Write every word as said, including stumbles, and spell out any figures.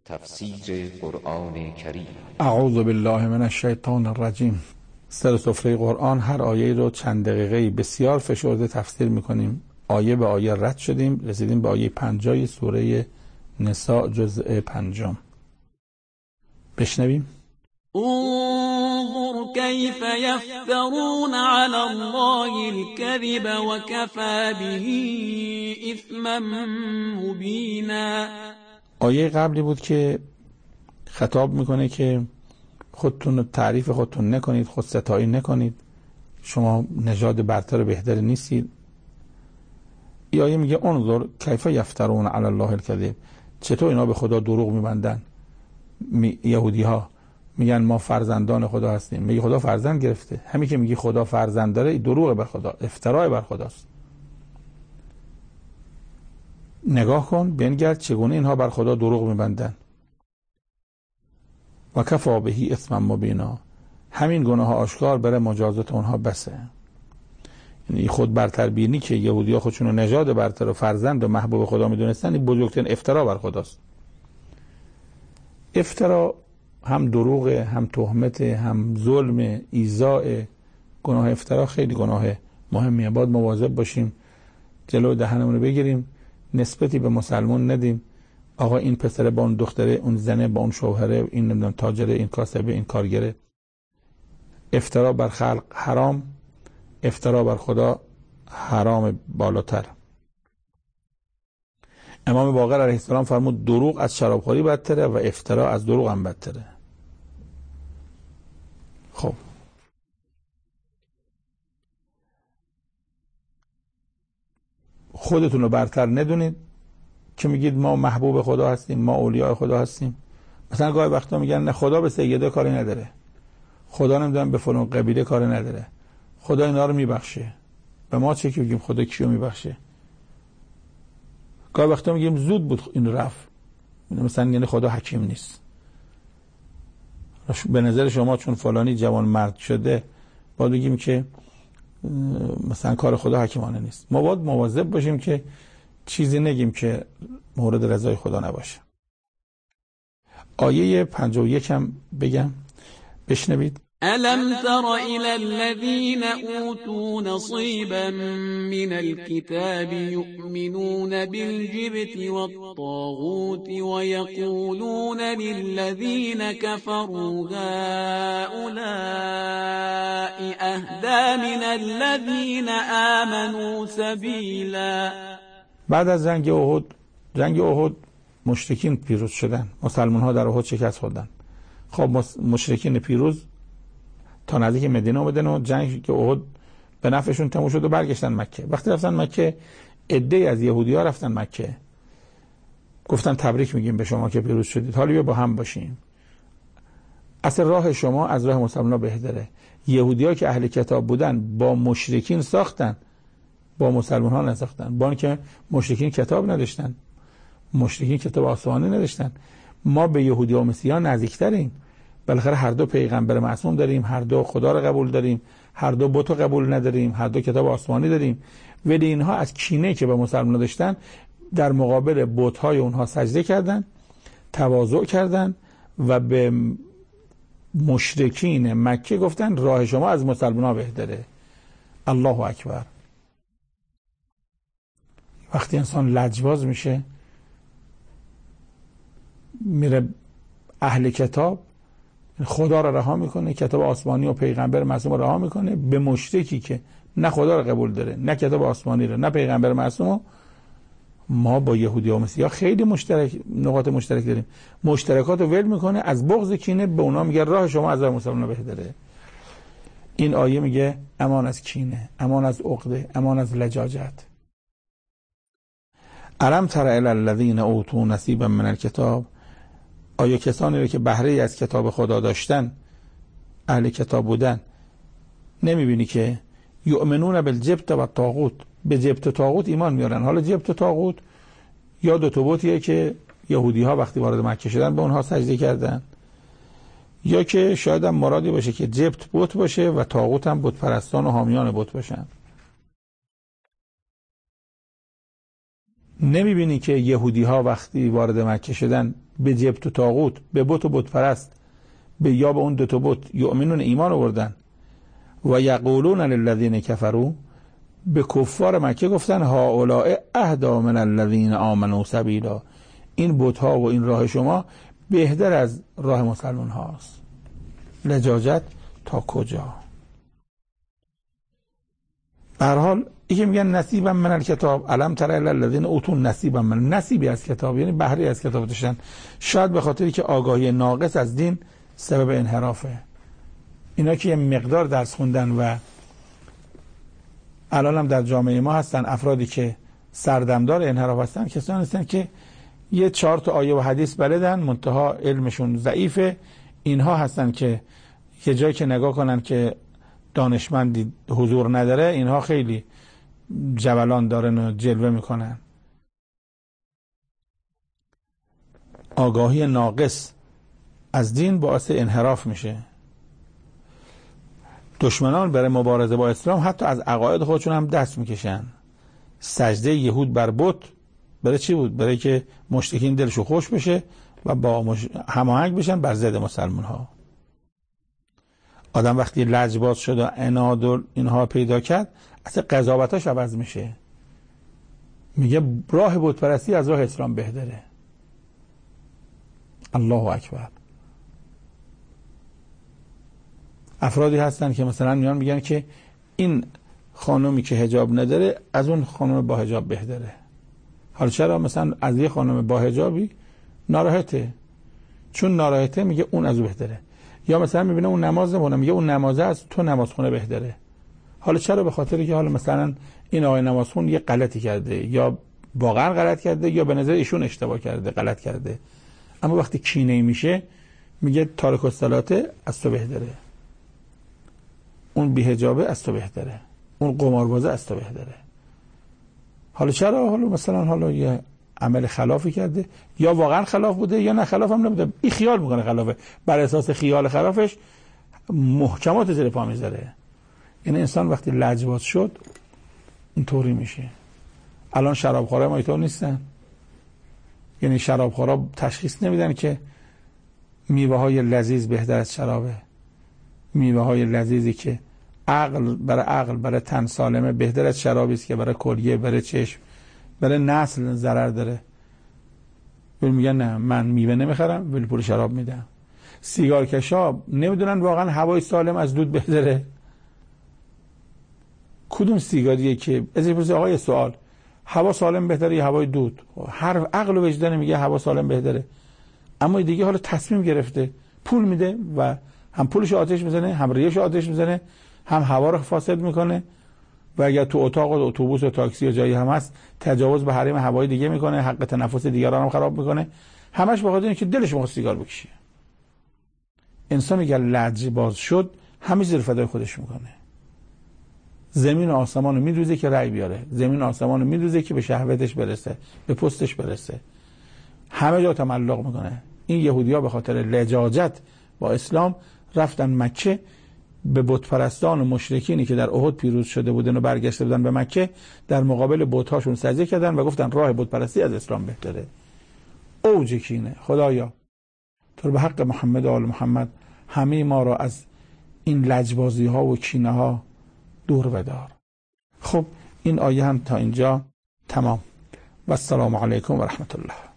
تفسیر قرآن کریم. اعوذ بالله من الشیطان الرجیم. سر سفره قرآن هر آیه رو چند دقیقه بسیار فشرده تفسیر میکنیم. آیه به آیه رد شدیم، رسیدیم به آیه پنجاه سوره نساء جزء پنجم. بشنویم. انظر كيف يفترون على الله الكذب وكفى به اثما مبینا. آیه قبلی بود که خطاب میکنه که خودتون تعریف خودتون نکنید، خود ستایی نکنید، شما نژاد برتر بهتر نیستید. این آیه میگه انظر کیف یفترون علی الله الکذب، چطور اینا به خدا دروغ میبندن. می... یهودی ها میگن ما فرزندان خدا هستیم، میگه خدا فرزند گرفته. همین که میگی خدا فرزند داره دروغ بر خدا، افترای بر خداست. نگاه کن بنگرد چگونه اینها بر خدا دروغ میبندن. و کفا بهی اثما مبینا، همین گناه آشکار برای مجازات اونها بسه. یعنی خود برتر بینی که یهودی ها خودشون رو نژاد برتر و فرزند و محبوب خدا میدونستن، این بزرگترین افترا بر خداست. افترا هم دروغ، هم تهمت، هم ظلم، ایذاء. گناه افترا خیلی گناه مهمیه، باید مواظب باشیم جلو دهنمون رو بگیریم، نسبتی به مسلمان ندیم. آقا این پسره با اون دختره، اون زنه با اون شوهره، این نمیدونم تاجره، این کاسبه، این کارگره. افترا بر خلق حرام، افترا بر خدا حرام بالاتر. امام باقر علیه السلام فرمود دروغ از شرابخوری بدتره و افترا از دروغ هم بدتره. خب خودتون رو برتر ندونید که میگید ما محبوب خدا هستیم، ما اولیاء خدا هستیم. مثلا گاهی وقتا میگن نه خدا به سیده کاری نداره، خدا نمیدونم به فلان قبیله کاری نداره، خدا اینا رو میبخشه. به ما چه که بگیم خدا کیو میبخشه؟ گاهی وقتا میگیم زود بود این رفت، مثلا یعنی خدا حکیم نیست. به نظر شما چون فلانی جوان مرد شده باید بگیم که مثلا کار خدا حکیمانه نیست. ما باید مواظب باشیم که چیزی نگیم که مورد رضای خدا نباشه. آیه پنجاه و یک هم بگم بشنوید. الم تر الى الذين اوتوا نصيبا من الكتاب يؤمنون بالجبت والطاغوت ويقولون للذين كفروا هؤلاء اهدى من الذين آمنوا سبيلا. بعد از جنگ احد، جنگ احد مشرکین پیروز شدن، مسلمان ها در احد شکست خوردن. خب مشرکین پیروز تا نزدیک مدینه اومدن و جنگ که احد به نفعشون تموم شد و برگشتن مکه. وقتی رفتن مکه عده‌ای از یهودی ها رفتن مکه، گفتن تبریک میگیم به شما که پیروز شدید، حالا بیا با هم باشیم. اصل راه شما از راه مسلمان ها بهتره. یهودی ها که اهل کتاب بودن با مشرکین ساختن، با مسلمان ها نساختن، با اینکه مشرکین کتاب نداشتن، مشرکین کتاب آسمانی نداشتن. ما به یهودی و مسیحیان نزدیکتریم، بالاخره هر دو پیغمبر معصوم داریم، هر دو خدا رو قبول داریم، هر دو بت رو قبول نداریم، هر دو کتاب آسمانی داریم. ولی اینها از کینه که به مسلمان داشتن در مقابل بت های اونها سجده کردن، تواضع کردن و به مشرکین مکه گفتن راه شما از مسلمان ها بهتره. الله اکبر. وقتی انسان لجباز میشه میره اهل کتاب، خدا رو رها میکنه، کتاب آسمانی و پیغمبر معصوم رو رها میکنه، به مشرکی که نه خدا رو قبول داره، نه کتاب آسمانی رو، نه پیغمبر معصوم. ما با یهودی و مسیحا خیلی مشترک نقاط مشترک داریم. مشترکات رو ول میکنه، از بغض کینه به اونا میگه راه شما از راه مسلمان بهتره. این آیه میگه امان از کینه، امان از عقده، امان از لجاجت. الم تر الی الذین اوتوا نصیبا من الکتاب، آیا کسانی رو که بهره از کتاب خدا داشتن، اهل کتاب بودن، نمیبینی که یؤمنون بالجبت و الطاغوت، به جبت و طاغوت ایمان میارن. حالا جبت و طاغوت یا دو تا بتیه که یهودی ها وقتی وارد مکه شدن به اونها سجده کردن، یا که شاید هم مرادی باشه که جبت بت باشه و طاغوت هم بت پرستان و حامیان بت باشن. نمیبینی که یهودی ها وقتی وارد مکه شدن به جبت و طاغوت، به بت و بت پرست، به یا به اون دو تا بت یؤمنون ایمان آوردن. و یقولون للذین کفروا، به کفار مکه گفتن هؤلاء اهدی من الذین آمنوا سبیلا، این بت ها و این راه شما بهتر از راه مسلمان هاست. لجاجت تا کجا؟ به هر حال یکی میگن نصیبا من الکتاب، الم تر الی الذین اوتوا نصیبا من، نصیبی از کتاب یعنی بهره از کتاب داشتن. شاید به خاطری که آگاهی ناقص از دین سبب انحرافه. اینا که یه مقدار درس خوندن و الان هم در جامعه ما هستن افرادی که سردمدار انحراف هستن، کسانی هستن که یه چهار تا آیه و حدیث بلدن منتها علمشون ضعیفه. اینها هستن که یه جایی که نگاه کنن که دانشمندی حضور نداره، اینها خیلی جولان دارن و جلوه میکنن. آگاهی ناقص از دین باعث انحراف میشه. دشمنان برای مبارزه با اسلام حتی از عقاید خودشون هم دست میکشن. سجده یهود بر بت برای چی بود؟ برای که مشرکین دلشو خوش بشه و با مش... هماهنگ بشن بر ضد مسلمان ها. آدم وقتی لجباز شد و عناد و اینها پیدا کرد، اصلا قضاوتاش عوض میشه، میگه راه بت پرستی از راه اسلام بهتره. الله اکبر. افرادی هستن که مثلا میان میگن که این خانومی که حجاب نداره از اون خانم با حجاب بهتره. حالا چرا؟ مثلا از یه خانم با حجابی ناراحته، چون ناراحته میگه اون از اون بهتره. یا مثلا میبینه اون نماز نمونه، میگه اون نمازه از تو نمازخونه بهتره. حالا چرا؟ به خاطری که حالا مثلا این آقای نمازخون یه غلطی کرده، یا واقعا غلط کرده، یا به نظر ایشون اشتباه کرده، غلط کرده. اما وقتی کینه میشه میگه تارک الصلاه از تو بهتره، اون بی‌حجابه از تو بهتره، اون قماربازه از تو بهتره. حالا چرا؟ حالا مثلا حالا یه عمل خلافی کرده، یا واقعا خلاف بوده یا نه خلاف هم نبوده، این خیال میکنه خلافه، بر اساس خیال خلافش محکمات زیر پا میذاره. یعنی انسان وقتی لجباز شد اینطوری میشه. الان شرابخوارا ما اینطور نیستن. یعنی شرابخوارا تشخیص نمیدن که میوه های لذیذ بهتر از شرابه، میوه های لذیذی که عقل برای عقل برای تن سالمه بهتر از شرابی است که برای کلیه، برای چشم، برای نسل ضرر داره. ولی میگن نه من میوه نمیخرم ولی پول شراب میدم. سیگار کشا نمیدونن واقعا هوای سالم از دود بهتره. کدوم سیگاریه که از این آقای سوال هوا سالم بهتره یا هوای دود؟ هر عقل و وجدان میگه هوا سالم بهتره، اما دیگه حالا تصمیم گرفته پول میده و هم پولش آتش میزنه، هم ریش آتش میزنه، هم هوا رو فاسد میکنه و اگر تو اتاق و اتوبوس و تاکسی و جایی هم هست تجاوز به حریم هوایی دیگه میکنه، حق تنفس دیگران هم خراب میکنه، همش به خاطر اینکه دلش میخواد سیگار بکشه. انسان اگر لجباز شد همه زیر فدای خودش میکنه. زمین و آسمان رو میدوزه که رأی بیاره، زمین و آسمان رو میدوزه که به شهوتش برسه، به پستش برسه، همه جا تملق میکنه. این یهودی‌ها به خاطر لجاجت با اسلام رفتن مکه، به بت پرستان و مشرکینی که در احد پیروز شده بودن و برگشته بودن به مکه در مقابل بت‌هاشون سجده کردن و گفتن راه بت پرستی از اسلام بهتره. اوج کینه. خدایا تو به حق محمد و آل محمد همه ما را از این لجبازی ها و کینه ها دور بدار. خب این آیه هم تا اینجا تمام و السلام علیکم و رحمت الله.